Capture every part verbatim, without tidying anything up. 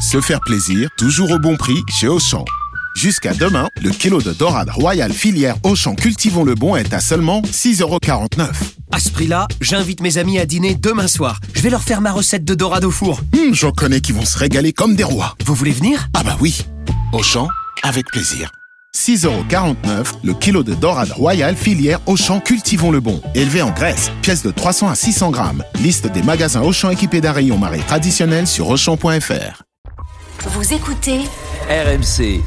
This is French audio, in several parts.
Se faire plaisir, toujours au bon prix chez Auchan. Jusqu'à demain, le kilo de dorade royale filière Auchan Cultivons le Bon est à seulement six euros quarante-neuf. À ce prix-là, j'invite mes amis à dîner demain soir. Je vais leur faire ma recette de dorade au four. Hum, j'en connais qui vont se régaler comme des rois. Vous voulez venir ? Ah bah oui. Auchan, avec plaisir. six euros quarante-neuf, le kilo de dorade royale filière Auchan Cultivons le Bon. Élevé en Grèce, pièce de trois cents à six cents grammes. Liste des magasins Auchan équipés d'un rayon marée traditionnel sur auchan point f r. Vous écoutez R M C.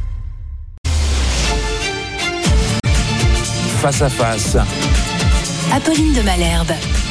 Face à face. Apolline de Malherbe.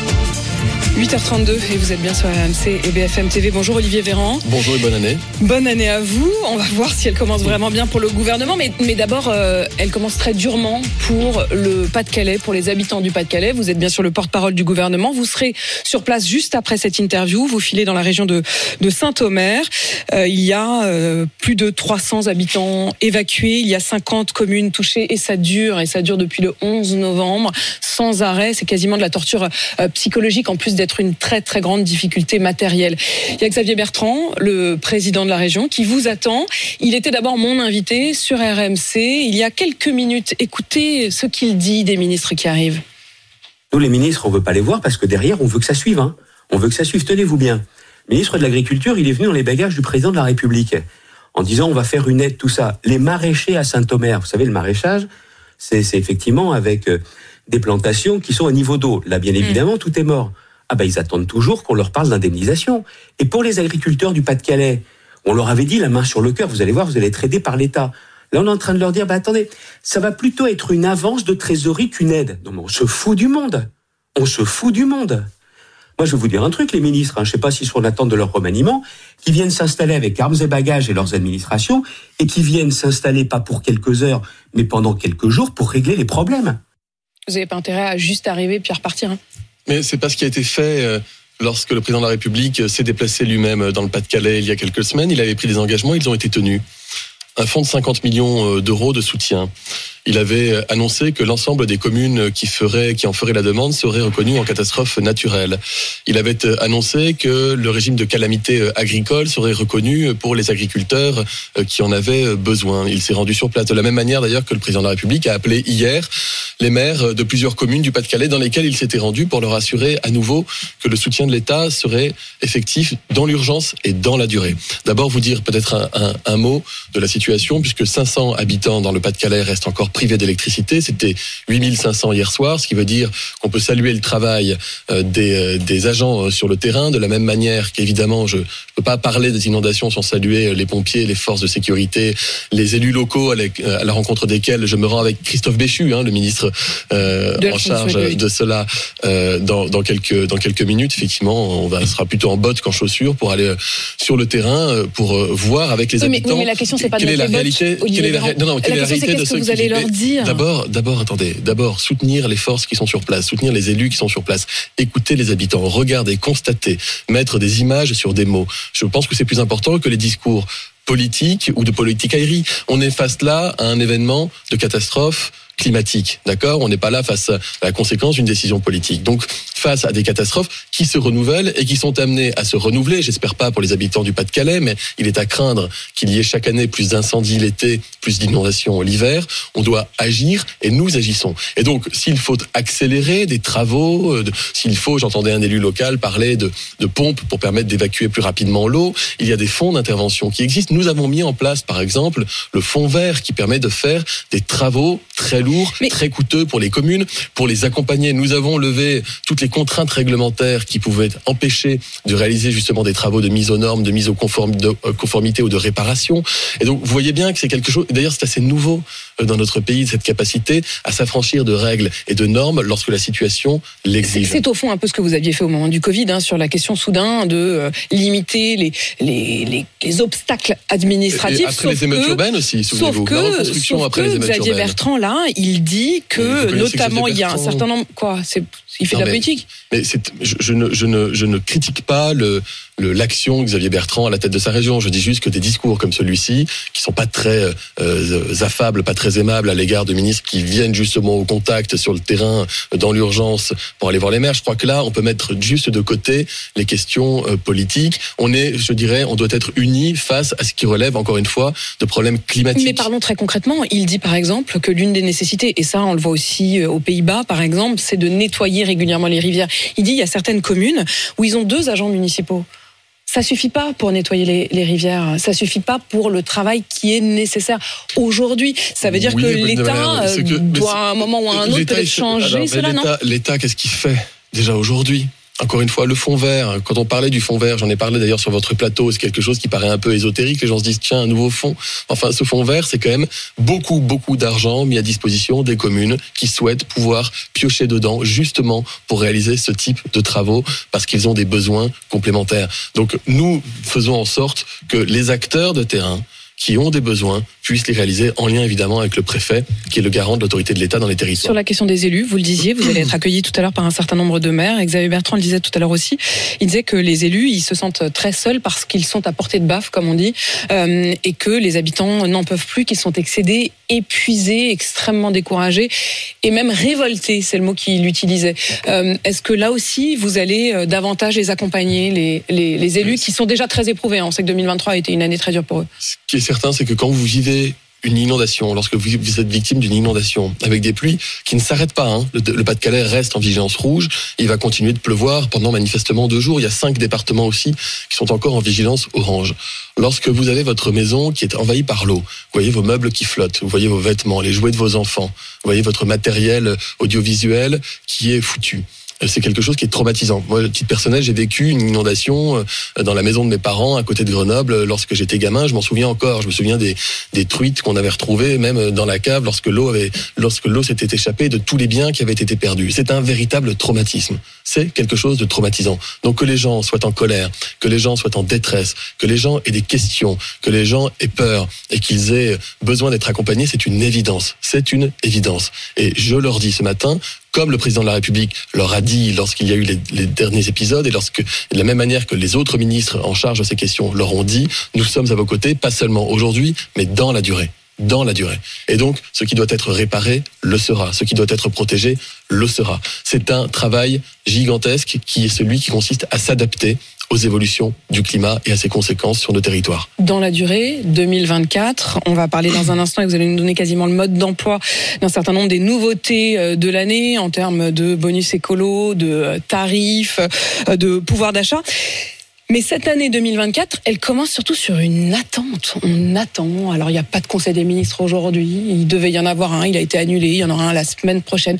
huit heures trente-deux et vous êtes bien sur R M C et B F M T V. Bonjour Olivier Véran. Bonjour et bonne année. Bonne année à vous. On va voir si elle commence vraiment bien pour le gouvernement. Mais, mais d'abord, euh, elle commence très durement pour le Pas-de-Calais, pour les habitants du Pas-de-Calais. Vous êtes bien sûr le porte-parole du gouvernement. Vous serez sur place juste après cette interview. Vous filez dans la région de, de Saint-Omer. Euh, il y a euh, plus de trois cents habitants évacués. Il y a cinquante communes touchées et ça dure. Et ça dure depuis le onze novembre sans arrêt. C'est quasiment de la torture euh, psychologique en plus d'être une très très grande difficulté matérielle. Il y a Xavier Bertrand, le président de la région, qui vous attend. Il était d'abord mon invité sur R M C il y a quelques minutes. Écoutez ce qu'il dit des ministres qui arrivent. Nous, les ministres, on veut pas les voir parce que derrière, on veut que ça suive. Hein. On veut que ça suive. Tenez-vous bien. Le ministre de l'Agriculture, il est venu dans les bagages du président de la République en disant on va faire une aide, tout ça. Les maraîchers à Saint-Omer, vous savez, le maraîchage, c'est, c'est effectivement avec euh, des plantations qui sont à niveau d'eau. Là, bien évidemment, mmh. tout est mort. Ah ben, ils attendent toujours qu'on leur parle d'indemnisation. Et pour les agriculteurs du Pas-de-Calais, on leur avait dit la main sur le cœur, vous allez voir, vous allez être aidés par l'État. Là, on est en train de leur dire, bah attendez, ça va plutôt être une avance de trésorerie qu'une aide. Non, mais on se fout du monde. On se fout du monde. Moi, je vais vous dire un truc, les ministres, hein, je ne sais pas s'ils sont en attente de leur remaniement, qui viennent s'installer avec armes et bagages et leurs administrations, et qui viennent s'installer pas pour quelques heures, mais pendant quelques jours pour régler les problèmes. Vous n'avez pas intérêt à juste arriver puis à repartir, hein. Mais c'est pas ce qui a été fait lorsque le président de la République s'est déplacé lui-même dans le Pas-de-Calais il y a quelques semaines. Il avait pris des engagements, ils ont été tenus. Un fonds de cinquante millions d'euros de soutien. Il avait annoncé que l'ensemble des communes qui feraient, qui en feraient la demande seraient reconnues en catastrophe naturelle. Il avait annoncé que le régime de calamité agricole serait reconnu pour les agriculteurs qui en avaient besoin. Il s'est rendu sur place de la même manière d'ailleurs que le président de la République a appelé hier les maires de plusieurs communes du Pas-de-Calais dans lesquelles il s'était rendu pour leur assurer à nouveau que le soutien de l'État serait effectif dans l'urgence et dans la durée. D'abord vous dire peut-être un, un, un mot de la situation puisque cinq cents habitants dans le Pas-de-Calais restent encore privés d'électricité. C'était huit mille cinq cents hier soir, ce qui veut dire qu'on peut saluer le travail des, des agents sur le terrain, de la même manière qu'évidemment, je ne peux pas parler des inondations sans saluer les pompiers, les forces de sécurité, les élus locaux à la, à la rencontre desquels je me rends avec Christophe Béchu, hein, le ministre euh, en charge de, de cela euh, dans, dans, quelques, dans quelques minutes. Effectivement, on va, sera plutôt en bottes qu'en chaussures pour aller sur le terrain, pour voir avec les oui, habitants. Mais, oui, mais la question, c'est pas quelle de est la réalité, quelle est la, non, non, quelle la est la réalité de ce que ceux vous allez qui leur dire. D'abord, d'abord, attendez, d'abord soutenir les forces qui sont sur place, soutenir les élus qui sont sur place, écouter les habitants, regarder, constater, mettre des images sur des mots. Je pense que c'est plus important que les discours politiques ou de politicaillerie. On est face là à un événement de catastrophe climatique, d'accord ? On n'est pas là face à la conséquence d'une décision politique. Donc, face à des catastrophes qui se renouvellent et qui sont amenées à se renouveler, j'espère pas pour les habitants du Pas-de-Calais, mais il est à craindre qu'il y ait chaque année plus d'incendies l'été, plus d'inondations l'hiver. On doit agir et nous agissons. Et donc, s'il faut accélérer des travaux, de, s'il faut, j'entendais un élu local parler de, de pompes pour permettre d'évacuer plus rapidement l'eau, il y a des fonds d'intervention qui existent. Nous avons mis en place, par exemple, le fonds vert qui permet de faire des travaux très lourds, Mais... très coûteux pour les communes, pour les accompagner. Nous avons levé toutes les contraintes réglementaires qui pouvaient empêcher de réaliser justement des travaux de mise aux normes, de mise aux conform... de conformité ou de réparation. Et donc, vous voyez bien que c'est quelque chose, d'ailleurs, c'est assez nouveau dans notre pays, cette capacité à s'affranchir de règles et de normes lorsque la situation l'exige. C'est, c'est au fond un peu ce que vous aviez fait au moment du Covid, hein, sur la question soudain de euh, limiter les, les, les, les obstacles administratifs. Et après les émeutes que, urbaines aussi, souvenez-vous. Sauf que, la reconstruction sauf après que les émeutes Xavier urbaines. Bertrand, là, il dit que, notamment, il y a un certain nombre... Quoi c'est, Il fait non, de la mais, politique. Mais c'est, je, je, ne, je, ne, je ne critique pas le, le, l'action de Xavier Bertrand à la tête de sa région. Je dis juste que des discours comme celui-ci, qui sont pas très euh, affables, pas très aimables à l'égard de ministres qui viennent justement au contact sur le terrain, dans l'urgence, pour aller voir les maires, je crois que là, on peut mettre juste de côté les questions euh, politiques. On est, je dirais, on doit être unis face à ce qui relève, encore une fois, de problèmes climatiques. Mais parlons très concrètement. Il dit par exemple que l'une des nécessités, et ça on le voit aussi aux Pays-Bas par exemple, c'est de nettoyer régulièrement les rivières. Il dit il y a certaines communes où ils ont deux agents municipaux. Ça suffit pas pour nettoyer les, les rivières. Ça suffit pas pour le travail qui est nécessaire aujourd'hui. Ça veut dire oui, que l'État euh, que, doit à un moment ou à un autre peut-être changer alors, cela, l'État, non L'État, qu'est-ce qu'il fait déjà aujourd'hui ? Encore une fois, le fonds vert, quand on parlait du fonds vert, j'en ai parlé d'ailleurs sur votre plateau, c'est quelque chose qui paraît un peu ésotérique, les gens se disent tiens, un nouveau fonds. Enfin, ce fonds vert, c'est quand même beaucoup, beaucoup d'argent mis à disposition des communes qui souhaitent pouvoir piocher dedans justement pour réaliser ce type de travaux parce qu'ils ont des besoins complémentaires. Donc nous faisons en sorte que les acteurs de terrain qui ont des besoins puissent les réaliser en lien évidemment avec le préfet, qui est le garant de l'autorité de l'État dans les territoires. Sur la question des élus, vous le disiez, vous allez être accueillis tout à l'heure par un certain nombre de maires. Xavier Bertrand le disait tout à l'heure aussi. Il disait que les élus, ils se sentent très seuls parce qu'ils sont à portée de baffe, comme on dit, euh, et que les habitants n'en peuvent plus, qu'ils sont excédés, épuisés, extrêmement découragés, et même révoltés, c'est le mot qu'il utilisait. Euh, est-ce que là aussi, vous allez davantage les accompagner, les, les, les élus qui sont déjà très éprouvés? On sait que deux mille vingt-trois a été une année très dure pour eux. Ce qui est certain, c'est que quand vous vivez une inondation, lorsque vous, vous êtes victime d'une inondation, avec des pluies qui ne s'arrêtent pas, hein. le, le Pas-de-Calais reste en vigilance rouge, il va continuer de pleuvoir pendant manifestement deux jours, il y a cinq départements aussi qui sont encore en vigilance orange. Lorsque vous avez votre maison qui est envahie par l'eau, vous voyez vos meubles qui flottent, vous voyez vos vêtements, les jouets de vos enfants, vous voyez votre matériel audiovisuel qui est foutu. C'est quelque chose qui est traumatisant. Moi, à titre personnel, j'ai vécu une inondation dans la maison de mes parents à côté de Grenoble lorsque j'étais gamin. Je m'en souviens encore. Je me souviens des, des truites qu'on avait retrouvées même dans la cave lorsque l'eau avait, lorsque l'eau s'était échappée de tous les biens qui avaient été perdus. C'est un véritable traumatisme. C'est quelque chose de traumatisant. Donc que les gens soient en colère, que les gens soient en détresse, que les gens aient des questions, que les gens aient peur et qu'ils aient besoin d'être accompagnés, c'est une évidence. C'est une évidence. Et je leur dis ce matin, comme le président de la République leur a dit lorsqu'il y a eu les, les derniers épisodes et lorsque, de la même manière que les autres ministres en charge de ces questions leur ont dit, nous sommes à vos côtés, pas seulement aujourd'hui, mais dans la durée. Dans la durée. Et donc, ce qui doit être réparé, le sera. Ce qui doit être protégé, le sera. C'est un travail gigantesque qui est celui qui consiste à s'adapter aux évolutions du climat et à ses conséquences sur nos territoires. Dans la durée, deux mille vingt-quatre, on va parler dans un instant et vous allez nous donner quasiment le mode d'emploi d'un certain nombre des nouveautés de l'année en termes de bonus écolo, de tarifs, de pouvoir d'achat. Mais cette année deux mille vingt-quatre, elle commence surtout sur une attente. On attend. Alors, il n'y a pas de Conseil des ministres aujourd'hui. Il devait y en avoir un. Il a été annulé. Il y en aura un la semaine prochaine.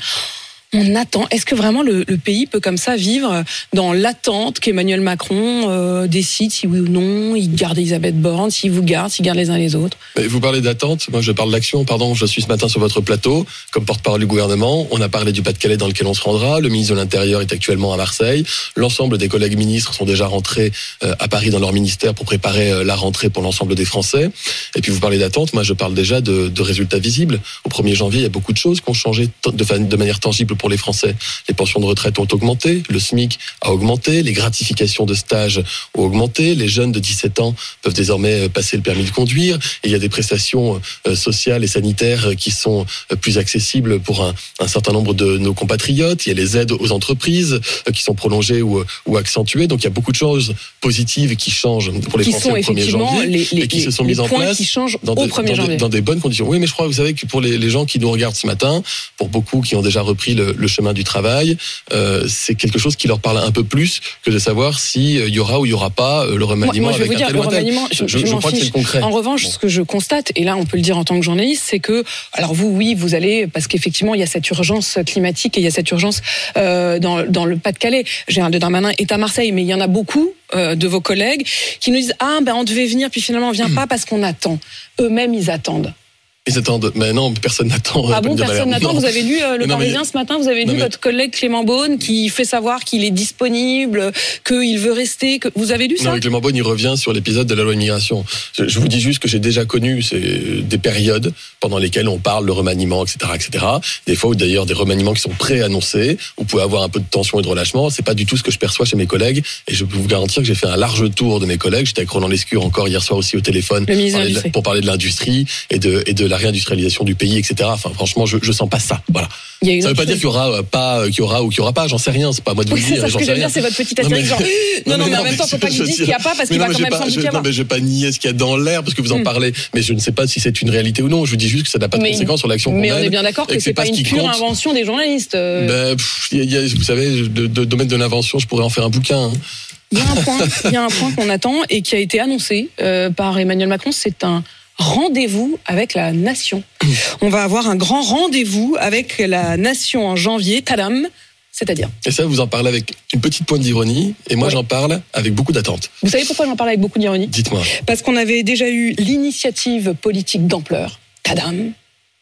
On attend. Est-ce que vraiment le, le pays peut comme ça vivre dans l'attente qu'Emmanuel Macron euh, décide si oui ou non il garde Elisabeth Borne, s'il vous garde, s'il garde les uns les autres? Mais vous parlez d'attente, moi je parle d'action. Pardon, je suis ce matin sur votre plateau comme porte-parole du gouvernement. On a parlé du Pas-de-Calais dans lequel on se rendra. Le ministre de l'Intérieur est actuellement à Marseille. L'ensemble des collègues ministres sont déjà rentrés euh, à Paris dans leur ministère pour préparer euh, la rentrée pour l'ensemble des Français. Et puis vous parlez d'attente, moi je parle déjà de, de résultats visibles. Au premier janvier, il y a beaucoup de choses qui ont changé de, de manière tangible pour les Français. Les pensions de retraite ont augmenté, le SMIC a augmenté, les gratifications de stage ont augmenté, les jeunes de dix-sept ans peuvent désormais passer le permis de conduire, et il y a des prestations sociales et sanitaires qui sont plus accessibles pour un, un certain nombre de nos compatriotes. Il y a les aides aux entreprises qui sont prolongées ou, ou accentuées. Donc il y a beaucoup de choses positives qui changent pour les qui Français au premier janvier les, les, et qui les, se sont les mises en place qui changent dans, au de, premier dans, janvier. des, dans des bonnes conditions. Oui, mais je crois, vous savez que pour les, les gens qui nous regardent ce matin, pour beaucoup qui ont déjà repris le, le chemin du travail, euh, c'est quelque chose qui leur parle un peu plus que de savoir s'il euh, y aura ou il y aura pas euh, le remaniement. Moi, moi, je vais avec vous dire, un tel le ou un tel. remaniement, je, je, je, je m'en crois fiche. que c'est le concret. En revanche, bon. ce que je constate, et là on peut le dire en tant que journaliste, c'est que, alors vous, oui, vous allez, parce qu'effectivement, il y a cette urgence climatique et il y a cette urgence euh, dans, dans le Pas-de-Calais. Gérald Darmanin est à Marseille, mais il y en a beaucoup euh, de vos collègues qui nous disent « Ah, ben on devait venir, puis finalement on vient pas parce qu'on attend. » Eux-mêmes, ils attendent. Ils attendent. Mais non, personne n'attend. Ah bon, personne n'attend. Non. Vous avez lu euh, Le non, Parisien mais... ce matin, vous avez non, lu mais... votre collègue Clément Beaune qui fait savoir qu'il est disponible, qu'il veut rester. Que... Vous avez lu ça? Non, mais Clément Beaune, il revient sur l'épisode de la loi immigration. Je, je vous dis juste que j'ai déjà connu c'est, des périodes pendant lesquelles on parle de remaniement, et cetera, et cetera. Des fois, ou d'ailleurs des remaniements qui sont préannoncés. Vous pouvez avoir un peu de tension et de relâchement. C'est pas du tout ce que je perçois chez mes collègues. Et je peux vous garantir que j'ai fait un large tour de mes collègues. J'étais avec Roland Lescure encore hier soir aussi au téléphone Le ministre pour, parler de, pour parler de l'industrie et de, et de la réindustrialisation du pays, et cetera. Enfin, franchement, je, je sens pas ça. Voilà. Il y a une ça veut pas chose. dire qu'il y aura euh, pas, qu'il y aura ou qu'il y aura pas. J'en sais rien. C'est pas à moi de vous Oui, le c'est dire. ça ce J'en que je sais veux dire, rien. c'est votre petit astérix genre. Non, non, mais en même temps, faut pas qu'il dise qu'il y a pas parce qu'il va quand même sans doute y avoir. Non, mais je vais pas nier ce qu'il y a dans l'air parce que vous en Hmm. parlez. Mais je ne sais pas si c'est une réalité ou non. Je vous dis juste que ça n'a pas de Mais- conséquences sur l'action qu'on Mais on mène est bien d'accord et que c'est pas ce une qui pure compte. invention des journalistes. euh. Ben, pff, il y a- vous savez, de, de domaine de l'invention, je pourrais en faire un bouquin. hein. Il y a un point, il y a un point qu'on attend et qui a été annoncé euh, par Emmanuel Macron, c'est un rendez-vous avec la nation. On va avoir un grand rendez-vous avec la nation en janvier, tadam, c'est-à-dire. Et ça, vous en parlez avec une petite pointe d'ironie, et moi Ouais. j'en parle avec beaucoup d'attente. Vous savez pourquoi j'en parle avec beaucoup d'ironie? Dites-moi. Parce qu'on avait déjà eu l'initiative politique d'ampleur, tadam.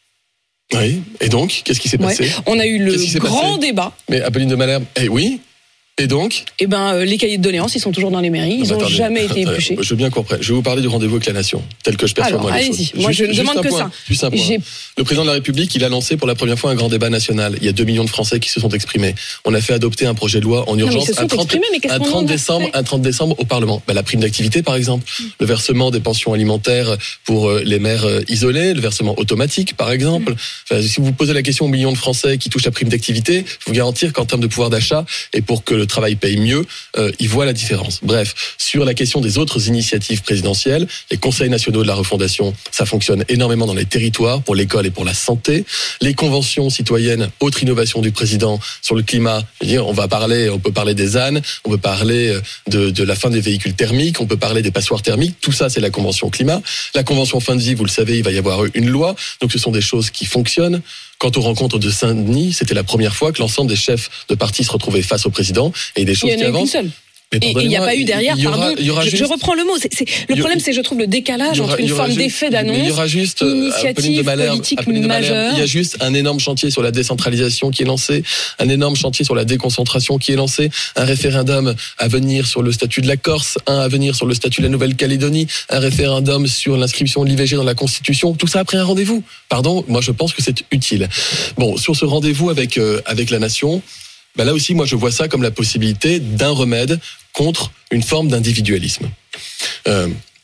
Oui. Et donc, qu'est-ce qui s'est Ouais. passé? On a eu Qu'est-ce qui s'est le grand passé débat. Mais Apolline de Malherbe, eh oui. Et donc? Et ben, euh, les cahiers de doléances, ils sont toujours dans les mairies, ils Non, mais n'ont attendez, jamais été attendez, épluchés. Je veux bien comprendre. Je vais vous parler du rendez-vous avec la nation, tel que je perçois Alors, moi les allez-y. choses. Moi, je ne Juste demande un que point, ça. Juste un point. J'ai- Le président de la République, il a lancé pour la première fois un grand débat national. Il y a deux millions de Français qui se sont exprimés. On a fait adopter un projet de loi en mais urgence ils se sont un trente, exprimés, mais qu'est-ce un qu'on trente en a décembre, fait un trente décembre au Parlement. Ben, la prime d'activité, par exemple, le versement des pensions alimentaires pour euh, les mères euh, isolées, le versement automatique, par exemple. Enfin, si vous posez la question aux millions de Français qui touchent la prime d'activité, je vous garantir qu'en termes de pouvoir d'achat et pour que le travail paye mieux, euh, ils voient la différence. Bref, sur la question des autres initiatives présidentielles, les conseils nationaux de la refondation, ça fonctionne énormément dans les territoires, pour l'école et pour la santé. Les conventions citoyennes, autre innovation du président sur le climat. Je veux dire, on va parler, on peut parler des ânes, on peut parler de, de la fin des véhicules thermiques, on peut parler des passoires thermiques. Tout ça, c'est la convention climat. La convention fin de vie, vous le savez, il va y avoir une loi. Donc, ce sont des choses qui fonctionnent. Quant aux rencontres de Saint-Denis, c'était la première fois que l'ensemble des chefs de parti se retrouvaient face au président et des Il choses y en qui a eu qu'une avancent. seule. Mais Et il n'y a pas eu derrière, il y aura- pardon, il y aura je, juste- je reprends le mot. C'est, c'est, le il y- problème, c'est, je trouve, le décalage il y aura- entre il une y aura forme juste- d'effet mais d'annonce, il y aura juste, euh, Apolline initiative de Malherbe, politique Apolline de Malherbe, majeure. il y a juste un énorme chantier sur la décentralisation qui est lancé, un énorme chantier sur la déconcentration qui est lancé, un référendum à venir sur le statut de la Corse, un à venir sur le statut de la Nouvelle-Calédonie, un référendum sur l'inscription de l'I V G dans la Constitution. Tout ça après un rendez-vous. Pardon, moi je pense que c'est utile. Bon, sur ce rendez-vous avec euh, avec la nation, ben là aussi, moi je vois ça comme la possibilité d'un remède contre une forme d'individualisme. Euh,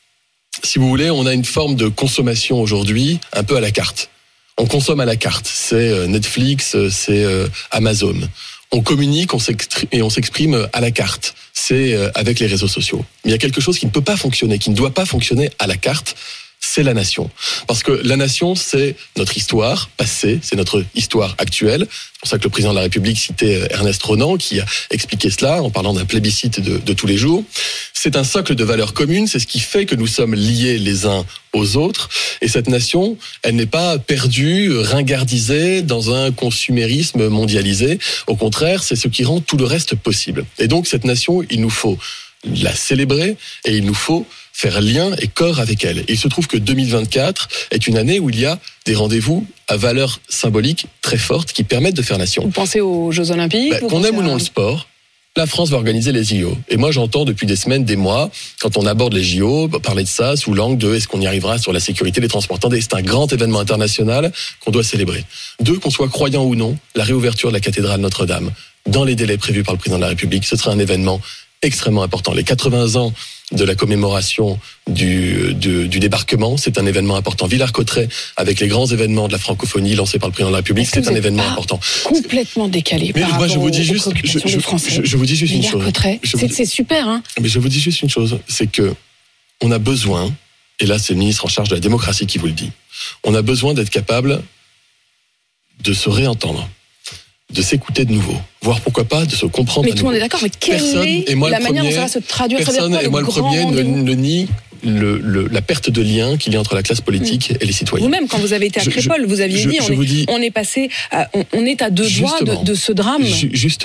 si vous voulez, on a une forme de consommation aujourd'hui un peu à la carte. On consomme à la carte. C'est euh, Netflix, euh, c'est euh, Amazon. On communique on s'exprime, et on s'exprime à la carte. C'est euh, avec les réseaux sociaux. Mais il y a quelque chose qui ne peut pas fonctionner, qui ne doit pas fonctionner à la carte. C'est la nation. Parce que la nation, c'est notre histoire passée, c'est notre histoire actuelle. C'est pour ça que le président de la République citait Ernest Renan, qui a expliqué cela en parlant d'un plébiscite de, de tous les jours. C'est un socle de valeurs communes, c'est ce qui fait que nous sommes liés les uns aux autres. Et cette nation, elle n'est pas perdue, ringardisée dans un consumérisme mondialisé. Au contraire, c'est ce qui rend tout le reste possible. Et donc, cette nation, il nous faut la célébrer et il nous faut faire lien et corps avec elle. Et il se trouve que deux mille vingt-quatre est une année où il y a des rendez-vous à valeur symbolique très forte qui permettent de faire nation. Vous pensez aux Jeux Olympiques Ben, vous qu'on pensez aime ou à- non le sport, la France va organiser les J O. Et moi, j'entends depuis des semaines, des mois, quand on aborde les J O, parler de ça sous l'angle de est-ce qu'on y arrivera sur la sécurité des transports. Attendez, c'est un grand événement international qu'on doit célébrer. Deux, qu'on soit croyant ou non, la réouverture de la cathédrale Notre-Dame, dans les délais prévus par le président de la République, ce sera un événement extrêmement important. Les quatre-vingts ans de la commémoration du, du, du débarquement, c'est un événement important. Villers-Cotterêts, avec les grands événements de la francophonie lancés par le président de la République, Est-ce que c'est vous un êtes événement pas important. Complètement décalé Mais par moi, rapport je vous dis aux juste, je, préoccupations je, des Français. je, je vous dis juste une chose. Villers-Cotterêts, Je vous c'est, dis- c'est super, hein. Mais je vous dis juste une chose, c'est que on a besoin, et là c'est le ministre en charge de la démocratie qui vous le dit, on a besoin d'être capable de se réentendre, de s'écouter de nouveau, voire pourquoi pas de se comprendre Mais à tout le monde nouveau. est d'accord, mais quelle Personne, est et moi la le manière dont premier, ça va se traduire? Ça veut dire Personne, quoi, et moi le grand premier, ne, rendez-vous ne nie le, le, la perte de lien qu'il y a entre la classe politique et les citoyens. Vous-même, quand vous avez été à Je- Crépol, vous aviez je- dit, je on, vous est, dis- on est passé, à- on, on est à deux doigts Justement. de, de ce drame. Ju- Justement,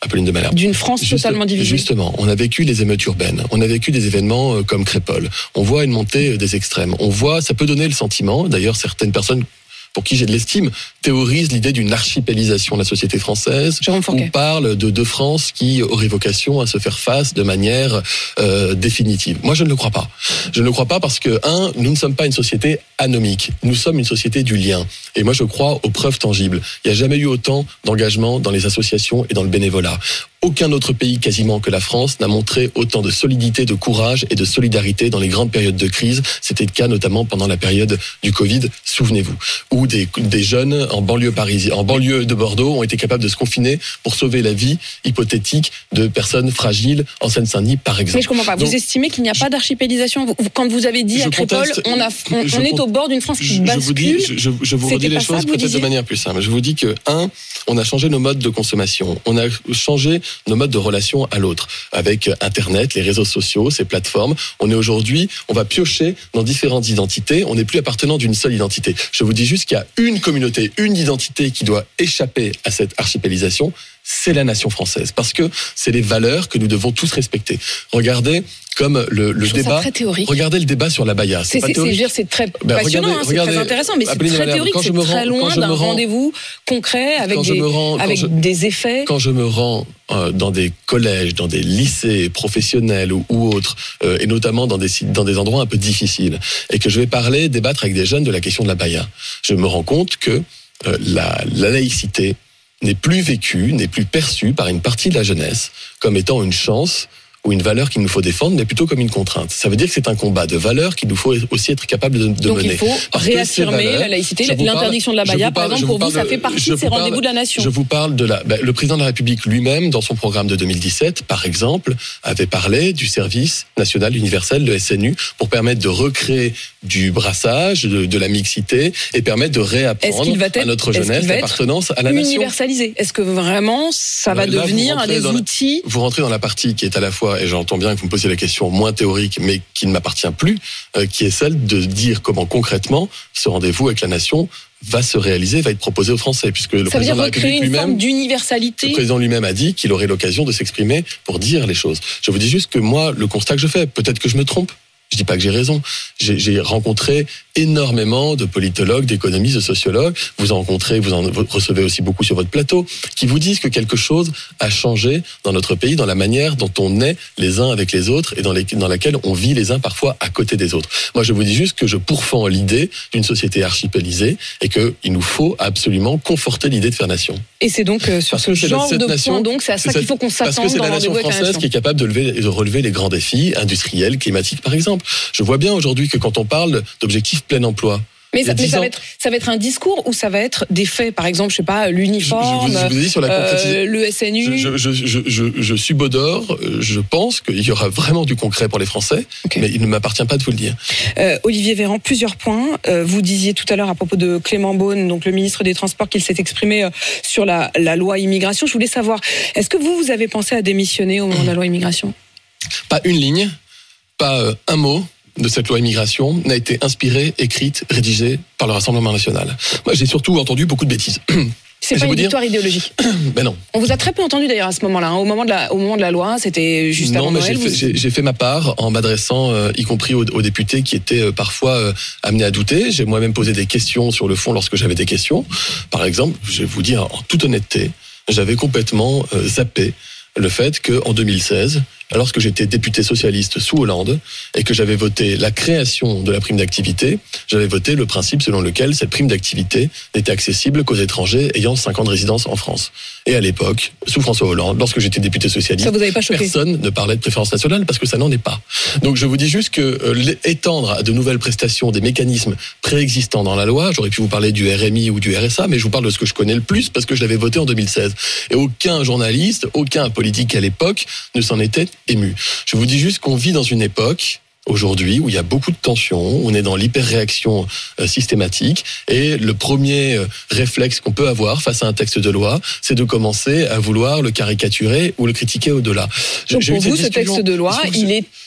Apolline de Malherbe. D'une France Juste, totalement divisée. Justement, on a vécu les émeutes urbaines, on a vécu des événements euh, comme Crépol. On voit une montée des extrêmes. On voit, ça peut donner le sentiment, d'ailleurs certaines personnes pour qui j'ai de l'estime, théorise l'idée d'une archipélisation de la société française, ou parle de deux France qui aurait vocation à se faire face de manière euh, définitive. Moi, je ne le crois pas. Je ne le crois pas parce que, un, nous ne sommes pas une société anomique. Nous sommes une société du lien. Et moi, je crois aux preuves tangibles. Il n'y a jamais eu autant d'engagement dans les associations et dans le bénévolat. Aucun autre pays quasiment que la France n'a montré autant de solidité, de courage et de solidarité dans les grandes périodes de crise. C'était le cas notamment pendant la période du Covid, souvenez-vous, où des, des jeunes en banlieue parisienne, en banlieue de Bordeaux ont été capables de se confiner pour sauver la vie hypothétique de personnes fragiles en Seine-Saint-Denis, par exemple. Mais je comprends pas. Donc, vous estimez qu'il n'y a pas d'archipélisation? Quand vous avez dit à Crépol, on, a, on, on est au bord d'une France qui bascule. Je vous, dis, je, je, je vous redis les choses peut-être de manière plus simple. Je vous dis que, un, on a changé nos modes de consommation. On a changé nos modes de relation à l'autre. Avec Internet, les réseaux sociaux, ces plateformes, on est aujourd'hui, on va piocher dans différentes identités, on n'est plus appartenant d'une seule identité. Je vous dis juste qu'il y a une communauté, une identité qui doit échapper à cette archipélisation, c'est la nation française. Parce que c'est les valeurs que nous devons tous respecter. Regardez comme le, le débat. Regardez le débat sur la Baïa. C'est, c'est, c'est, c'est très ben, passionnant, regardez, hein, c'est regardez, très intéressant, mais c'est très théorique, c'est très rends, loin d'un rends, rendez-vous concret avec, des, rends, avec je, des effets. Quand je me rends euh, dans des collèges, dans des lycées professionnels ou, ou autres, euh, et notamment dans des, dans des endroits un peu difficiles, et que je vais parler, débattre avec des jeunes de la question de la Baïa, je me rends compte que euh, la, la laïcité n'est plus vécue, n'est plus perçue par une partie de la jeunesse comme étant une chance ou une valeur qu'il nous faut défendre, mais plutôt comme une contrainte. Ça veut dire que c'est un combat de valeurs qu'il nous faut aussi être capable de, de Donc mener. Donc il faut Parce réaffirmer valeurs, la laïcité, l'interdiction de la Baïa, par exemple, pour vous, ça fait partie de ces parle, rendez-vous de la nation. Je vous parle de la... Ben, le président de la République lui-même, dans son programme de deux mille dix-sept, par exemple, avait parlé du service national universel, le S N U, pour permettre de recréer du brassage, de, de la mixité, et permettre de réapprendre être, à notre jeunesse l'appartenance à la nation. Universalisé. Est-ce que vraiment ça va Là, devenir un des outils la, Vous rentrez dans la partie qui est à la fois, et j'entends bien que vous me posiez la question moins théorique, mais qui ne m'appartient plus, euh, qui est celle de dire comment concrètement ce rendez-vous avec la nation va se réaliser, va être proposé aux Français, puisque le ça président de la République lui-même, forme d'universalité. Le président lui-même a dit qu'il aurait l'occasion de s'exprimer pour dire les choses. Je vous dis juste que moi, le constat que je fais, peut-être que je me trompe. Je dis pas que j'ai raison. J'ai, j'ai rencontré énormément de politologues, d'économistes, de sociologues. Vous en rencontrez, vous en recevez aussi beaucoup sur votre plateau, qui vous disent que quelque chose a changé dans notre pays, dans la manière dont on est les uns avec les autres et dans, les, dans laquelle on vit les uns parfois à côté des autres. Moi, je vous dis juste que je pourfends l'idée d'une société archipélisée et qu'il nous faut absolument conforter l'idée de faire nation. Et c'est donc euh, sur ce genre de nation, point, donc c'est à ça c'est qu'il faut qu'on s'attende. Parce que c'est la nation française qui est capable de, lever, de relever les grands défis industriels, climatiques, par exemple. Je vois bien aujourd'hui que quand on parle d'objectifs plein emploi, mais, ça, mais ça, va être, ça va être un discours ou ça va être des faits, par exemple, je sais pas, l'uniforme, je, je vous, je vous dis sur la euh, le S N U. Je, je, je, je, je subodore, je pense qu'il y aura vraiment du concret pour les Français, okay. Mais il ne m'appartient pas de vous le dire. Euh, Olivier Véran, plusieurs points. Euh, vous disiez tout à l'heure à propos de Clément Beaune, donc le ministre des Transports, qu'il s'est exprimé sur la, la loi immigration. Je voulais savoir, est-ce que vous, vous avez pensé à démissionner au moment de la loi immigration ? Pas une ligne, pas euh, un mot de cette loi immigration n'a été inspirée, écrite, rédigée par le Rassemblement national. Moi, j'ai surtout entendu beaucoup de bêtises. C'est pas une victoire idéologique. Ben non. On vous a très peu entendu d'ailleurs à ce moment-là. Hein. Au moment de la, au moment de la loi, c'était juste avant Noël. Non, mais j'ai, vous... j'ai, j'ai fait ma part en m'adressant, euh, y compris aux, aux députés qui étaient euh, parfois euh, amenés à douter. J'ai moi-même posé des questions sur le fond lorsque j'avais des questions. Par exemple, je vais vous dire en toute honnêteté, j'avais complètement euh, zappé le fait qu'en deux mille seize, lorsque j'étais député socialiste sous Hollande et que j'avais voté la création de la prime d'activité, j'avais voté le principe selon lequel cette prime d'activité n'était accessible qu'aux étrangers ayant cinq ans de résidence en France. Et à l'époque, sous François Hollande, lorsque j'étais député socialiste, ça vous avait pas choqué. Personne ne parlait de préférence nationale parce que ça n'en est pas. Donc je vous dis juste que euh, étendre à de nouvelles prestations des mécanismes préexistants dans la loi, j'aurais pu vous parler du R M I ou du R S A, mais je vous parle de ce que je connais le plus parce que je l'avais voté en deux mille seize. Et aucun journaliste, aucun politique à l'époque ne s'en était ému. Je vous dis juste qu'on vit dans une époque aujourd'hui où il y a beaucoup de tensions, on est dans l'hyper-réaction euh, systématique et le premier euh, réflexe qu'on peut avoir face à un texte de loi, c'est de commencer à vouloir le caricaturer ou le critiquer au-delà. Donc pour vous, ce texte de loi, il est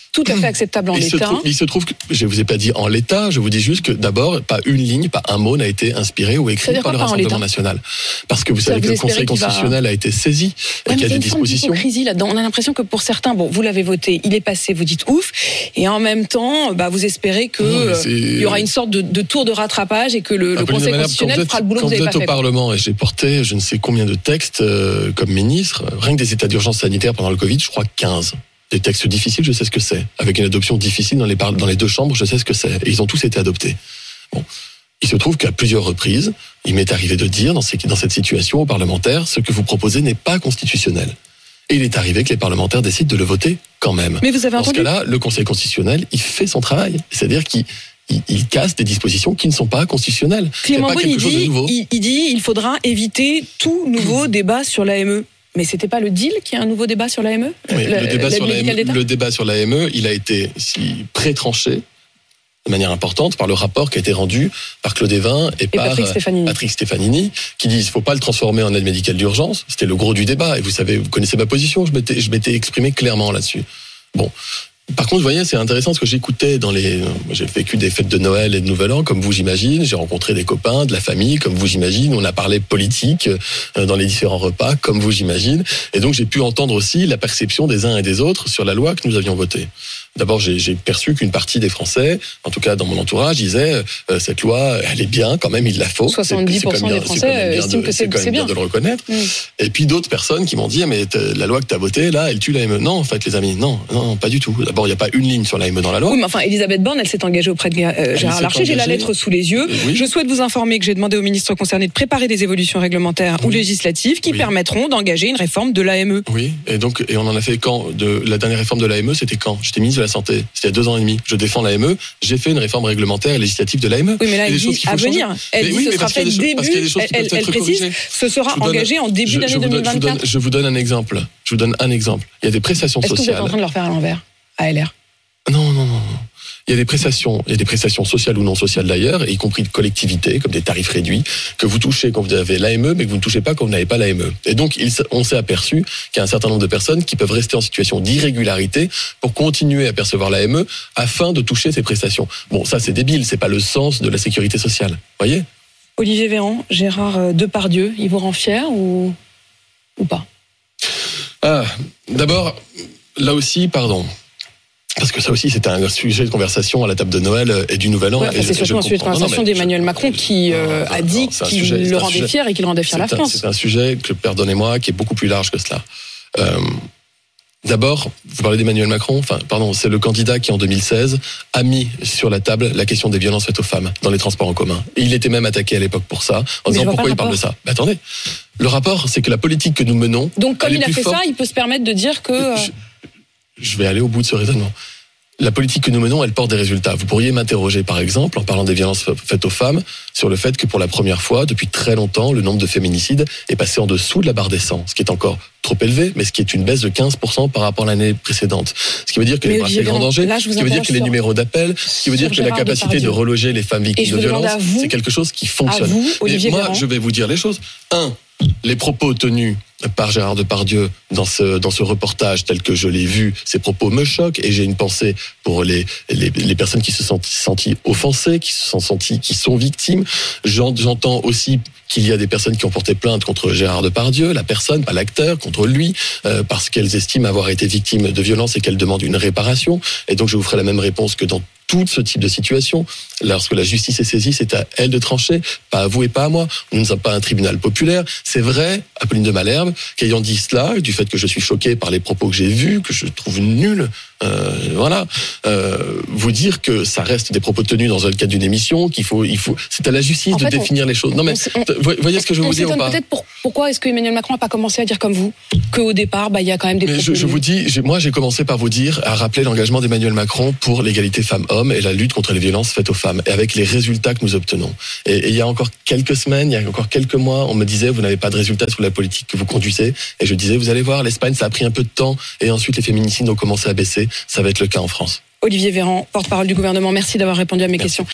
tout à fait acceptable en il l'état. Se trouve, il se trouve que, je ne vous ai pas dit en l'état, je vous dis juste que d'abord, pas une ligne, pas un mot n'a été inspiré ou écrit par le Rassemblement national. Parce que vous savez que le Conseil constitutionnel va... a été saisi ouais, et qu'il y a des dispositions. Il y a une forme d'hypocrisie là-dedans. On a l'impression que pour certains, bon, vous l'avez voté, il est passé, vous dites ouf, et en même temps, bah, vous espérez qu'il euh, y aura une sorte de, de tour de rattrapage et que le, le Conseil manière, constitutionnel êtes, fera le boulot que vous avez pas fait. Quand vous êtes au Parlement, et j'ai porté je ne sais combien de textes euh, comme ministre, rien que des états d'urgence sanitaire pendant le Covid, je crois quinze. Des textes difficiles, je sais ce que c'est. Avec une adoption difficile dans les, par... dans les deux chambres, je sais ce que c'est. Et ils ont tous été adoptés. Bon. Il se trouve qu'à plusieurs reprises, il m'est arrivé de dire dans, ces... dans cette situation aux parlementaires, ce que vous proposez n'est pas constitutionnel. Et il est arrivé que les parlementaires décident de le voter quand même. Mais vous avez entendu ? Dans ce cas-là, le Conseil constitutionnel, il fait son travail. C'est-à-dire qu'il il, il casse des dispositions qui ne sont pas constitutionnelles. Clément Beaune, il dit, il, il dit il faudra éviter tout nouveau débat sur l'A M E. Mais c'était pas le deal qu'il y a un nouveau débat sur l'A M E ? Oui, le, débat sur l'A M E, le débat sur l'A M E, il a été si pré-tranché de manière importante par le rapport qui a été rendu par Claude Évin et, et par Patrick Stefanini. Patrick Stefanini, qui disent qu'il ne faut pas le transformer en aide médicale d'urgence. C'était le gros du débat. Et vous savez, vous connaissez ma position, je m'étais, je m'étais exprimé clairement là-dessus. Bon. Par contre, vous voyez, c'est intéressant ce que j'écoutais dans les... J'ai vécu des fêtes de Noël et de Nouvel An, comme vous, j'imagine. J'ai rencontré des copains, de la famille, comme vous, j'imagine. On a parlé politique dans les différents repas, comme vous, j'imagine. Et donc, j'ai pu entendre aussi la perception des uns et des autres sur la loi que nous avions votée. D'abord, j'ai, j'ai perçu qu'une partie des Français, en tout cas dans mon entourage, disaient euh, cette loi, elle est bien, quand même, il la faut. soixante-dix pour cent des Français estiment que c'est, c'est quand même c'est bien. bien de le reconnaître. Mmh. Et puis d'autres personnes qui m'ont dit, mais la loi que tu as votée, là, elle tue l'A M E. Non, en fait, les amis, non, non, pas du tout. D'abord, il n'y a pas une ligne sur l'A M E dans la loi. Oui, mais enfin, Elisabeth Borne, elle s'est engagée auprès de euh, Gérard Larcher. J'ai la lettre sous les yeux. Oui. Je souhaite vous informer que j'ai demandé au ministre concerné de préparer des évolutions réglementaires oui. ou législatives qui oui. permettront d'engager une réforme de l'A M E. Oui, et donc, et on en a fait quand de la dernière réforme de l'A M E, c'était quand ? J'étais ministre de la Santé. C'était il y a deux ans et demi. Je défends l'A M E. J'ai fait une réforme réglementaire et législative de l'A M E. Oui, mais là, elle dit à venir. Elle dit ce sera fait début. Elle précise, ce sera engagé en début d'année deux mille vingt-quatre. Je vous donne un exemple. Je vous donne un exemple. Il y a des prestations sociales. Est-ce que vous êtes en train de leur faire à l'envers, à L R ? Non, non, non. Il y a des prestations, il y a des prestations sociales ou non sociales d'ailleurs, y compris de collectivités, comme des tarifs réduits, que vous touchez quand vous avez l'A M E, mais que vous ne touchez pas quand vous n'avez pas l'A M E. Et donc, il, on s'est aperçu qu'il y a un certain nombre de personnes qui peuvent rester en situation d'irrégularité pour continuer à percevoir l'A M E afin de toucher ces prestations. Bon, ça c'est débile, c'est pas le sens de la sécurité sociale. Voyez ? Olivier Véran, Gérard Depardieu, il vous rend fier ou, ou pas ? Ah, d'abord, là aussi, pardon. Parce que ça aussi, c'était un sujet de conversation à la table de Noël et du Nouvel An. Ouais, enfin, c'est surtout un sujet de conversation d'Emmanuel Macron qui euh, a dit qu'il sujet, le rendait sujet, fier et qu'il rendait fier la France. Un, c'est un sujet, que, pardonnez-moi, qui est beaucoup plus large que cela. Euh, D'abord, vous parlez d'Emmanuel Macron, enfin, pardon, c'est le candidat qui, en deux mille seize, a mis sur la table la question des violences faites aux femmes dans les transports en commun. Et il était même attaqué à l'époque pour ça, en disant pourquoi il parle de ça. Mais attendez, le rapport, c'est que la politique que nous menons... Donc, comme il a fait forte... ça, il peut se permettre de dire que... Euh... Je, je vais aller au bout de ce raisonnement. La politique que nous menons, elle porte des résultats. Vous pourriez m'interroger, par exemple, en parlant des violences faites aux femmes, sur le fait que pour la première fois, depuis très longtemps, le nombre de féminicides est passé en dessous de la barre des cent, ce qui est encore trop élevé, mais ce qui est une baisse de quinze pour cent par rapport à l'année précédente. Ce qui veut dire que mais les bracelets grand danger, ce qui veut dire que les numéros d'appel, ce qui veut dire que la capacité Depardieu. de reloger les femmes victimes de violences, c'est quelque chose qui fonctionne. Vous, Et moi, Véran. je vais vous dire les choses. Un, les propos tenus par Gérard Depardieu dans ce dans ce reportage tel que je l'ai vu, ces propos me choquent et j'ai une pensée pour les les, les personnes qui se sont senties offensées, qui se sont senties, qui sont victimes. J'entends aussi qu'il y a des personnes qui ont porté plainte contre Gérard Depardieu, la personne, pas l'acteur, contre lui, euh, parce qu'elles estiment avoir été victimes de violences et qu'elles demandent une réparation. Et donc je vous ferai la même réponse que dans tout ce type de situation. Lorsque la justice est saisie, c'est à elle de trancher, pas à vous et pas à moi. Nous ne sommes pas un tribunal populaire. C'est vrai, Apolline de Malherbe, qu'ayant dit cela, du fait que je suis choqué par les propos que j'ai vus, que je trouve nuls, euh, voilà, euh, vous dire que ça reste des propos tenus dans le cadre d'une émission, qu'il faut, il faut, c'est à la justice en de fait, définir on, les choses. Non mais, on, vous voyez ce que je veux vous dire ou pas ? Peut-être pour, pourquoi est-ce que Emmanuel Macron n'a pas commencé à dire comme vous, qu'au départ, bah il y a quand même des. Mais je, je vous dis, j'ai, moi j'ai commencé par vous dire, à rappeler l'engagement d'Emmanuel Macron pour l'égalité femmes-hommes et la lutte contre les violences faites aux femmes, et avec les résultats que nous obtenons. Et, et il y a encore quelques semaines, il y a encore quelques mois, on me disait vous n'avez pas de résultats sur la politique que vous conduisez, et je disais vous allez voir, l'Espagne ça a pris un peu de temps, et ensuite les féminicides ont commencé à baisser. Ça va être le cas en France. Olivier Véran, porte-parole du gouvernement, merci d'avoir répondu à mes merci. questions.